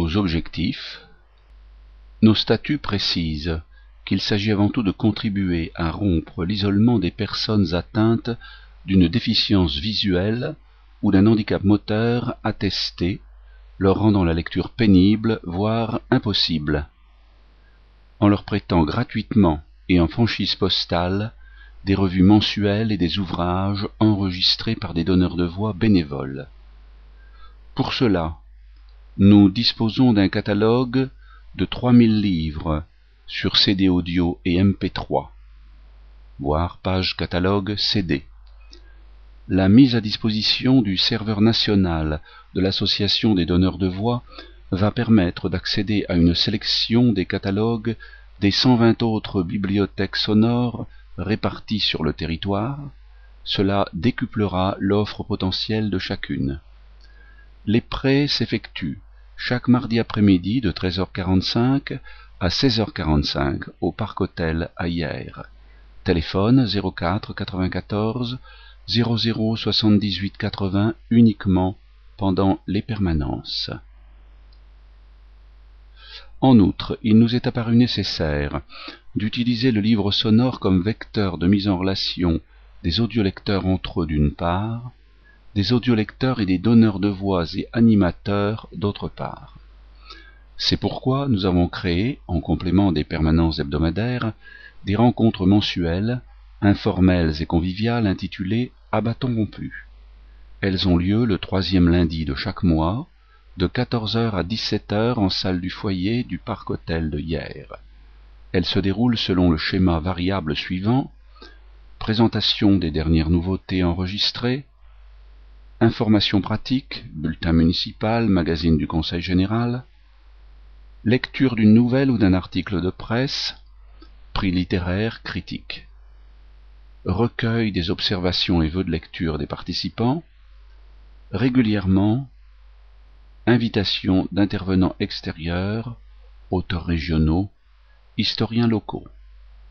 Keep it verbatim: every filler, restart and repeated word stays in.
nos objectifs. Nos statuts précisent qu'il s'agit avant tout de contribuer à rompre l'isolement des personnes atteintes d'une déficience visuelle ou d'un handicap moteur attesté, leur rendant la lecture pénible, voire impossible, en leur prêtant gratuitement et en franchise postale des revues mensuelles et des ouvrages enregistrés par des donneurs de voix bénévoles. Pour cela, nous disposons d'un catalogue de trois mille livres sur C D audio et M P trois, voire page catalogue C D. La mise à disposition du serveur national de l'Association des donneurs de voix va permettre d'accéder à une sélection des catalogues des cent vingt autres bibliothèques sonores réparties sur le territoire. Cela décuplera l'offre potentielle de chacune. Les prêts s'effectuent chaque mardi après-midi de treize heures quarante-cinq à seize heures quarante-cinq au Parc Hôtel à Hyères. Téléphone zéro quatre quatre-vingt-quatorze zéro zéro soixante-dix-huit quatre-vingts uniquement pendant les permanences. En outre, il nous est apparu nécessaire d'utiliser le livre sonore comme vecteur de mise en relation des audiolecteurs entre eux d'une part, des audiolecteurs et des donneurs de voix et animateurs d'autre part. C'est pourquoi nous avons créé, en complément des permanences hebdomadaires, des rencontres mensuelles, informelles et conviviales intitulées « À bâton rompu ». Elles ont lieu le troisième lundi de chaque mois, de quatorze heures à dix-sept heures en salle du foyer du Parc Hôtel de Hyères. Elles se déroulent selon le schéma variable suivant: présentation des dernières nouveautés enregistrées, information pratique, bulletin municipal, magazine du Conseil général, lecture d'une nouvelle ou d'un article de presse, prix littéraire, critique, recueil des observations et vœux de lecture des participants, régulièrement, invitation d'intervenants extérieurs, auteurs régionaux, historiens locaux.